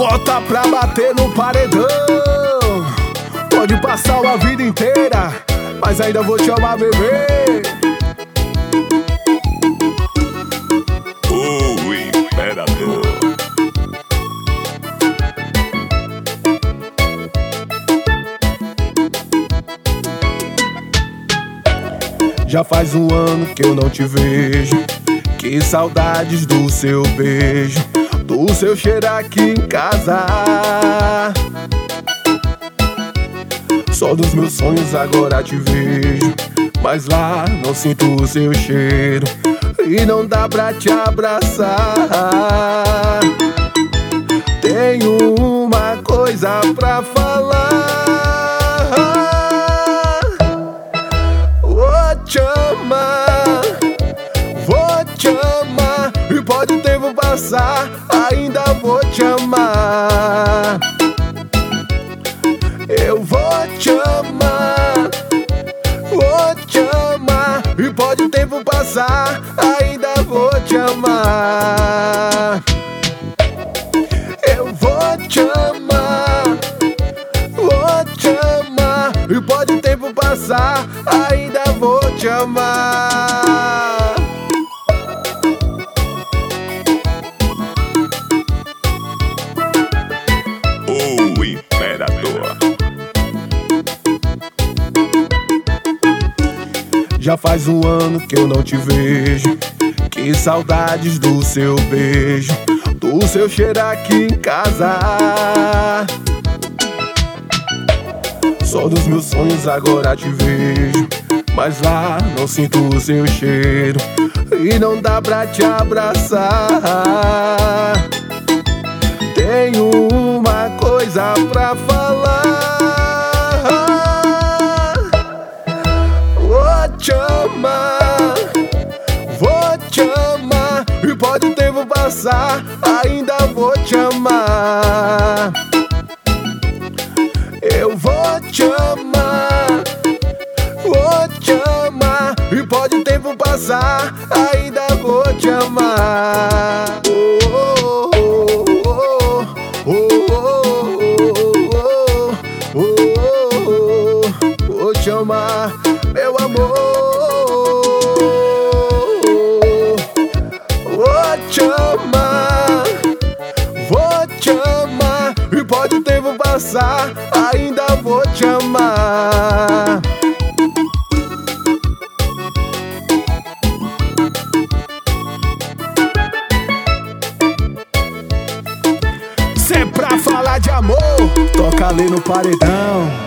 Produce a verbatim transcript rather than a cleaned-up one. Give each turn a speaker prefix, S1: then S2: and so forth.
S1: Bota pra bater no paredão. Pode passar uma vida inteira, mas ainda vou te amar, bebê.
S2: O Imperador.
S1: Já faz um ano que eu não te vejo. Que saudades do seu beijo, do seu cheiro aqui em casa. Só dos meus sonhos agora te vejo, mas lá não sinto o seu cheiro e não dá pra te abraçar. Tenho uma coisa pra falar. Vou te amar, vou te amar, e pode o tempo passar, ainda vou te amar. Eu vou te amar, vou te amar, e pode o tempo passar, ainda vou te amar. Eu vou te amar, vou te amar, e pode o tempo passar, ainda vou te amar.
S2: O Imperador.
S1: Já faz um ano que eu não te vejo. Que saudades do seu beijo, do seu cheiro aqui em casa. Só dos meus sonhos agora te vejo, mas lá não sinto o seu cheiro e não dá pra te abraçar. Tenho uma coisa pra falar. Vou te amar, vou te amar, e pode o tempo passar, ainda vou te amar. Eu vou te amar, vou te amar, e pode o tempo passar, ainda vou te amar. Oh, oh, oh, oh, oh, oh, oh, vou te amar, meu amor. Vou te amar, vou te amar, e pode o tempo passar, ainda vou te amar. Se é pra falar de amor, toca ali no paredão.